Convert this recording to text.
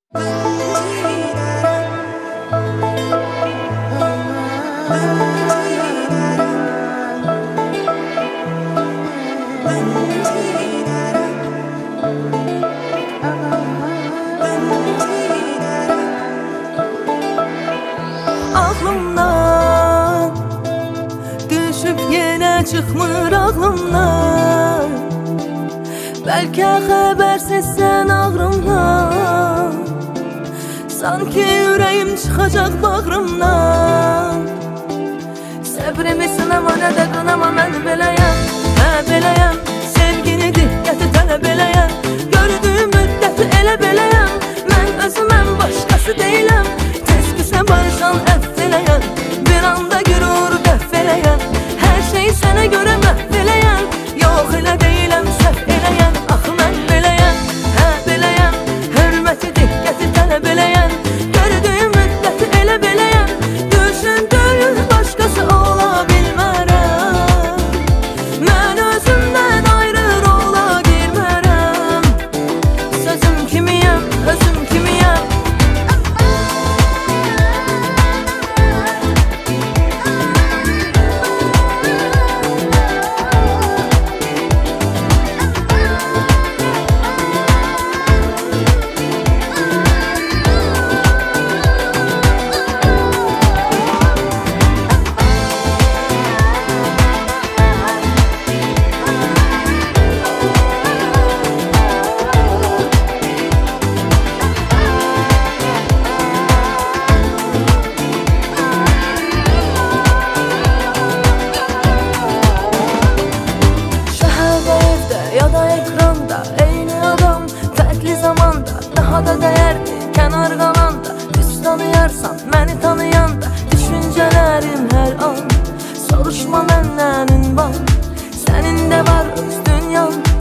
Ağlımdan düşüb yenə çıxmır ağlımdan. Bəlkə xəbərsizsən ağrımdan, sanki ürəyim çıxacaq bağrımdan. Səbrimi sınama, nə də qınama, mən beləyəm, hə beləyəm. Sevgini diqqəti tələb eləyəm, gördüyüm müddəti elə beləyəm. Mən özüməm, başqası deyiləm, tez küsə barışan əff eləyəm. Bir anda gürur qəff eləyəm, hər şeyi sənə görə məhv eləyəm. Yox elə deyiləm, səhv eləyəm, axı mən beləyəm, hə beləyəm. Hörməti diqqəti tələb eləyəm, gördüyüm müddəti elə beləyəm. Düşündüyüm başqası ola bilmərəm, mən özümdən ayrı rola girmərəm. Sözüm kimiyəm, özüm kimiyəm. Ya da ekranda eyni adam, fərqli zamanda daha da dəyərli kənar qalanda. Düz tanıyarsan məni tanıyanda, düşüncələrim hər an soruşma məndən ünvan. Sənin də var öz dünyan,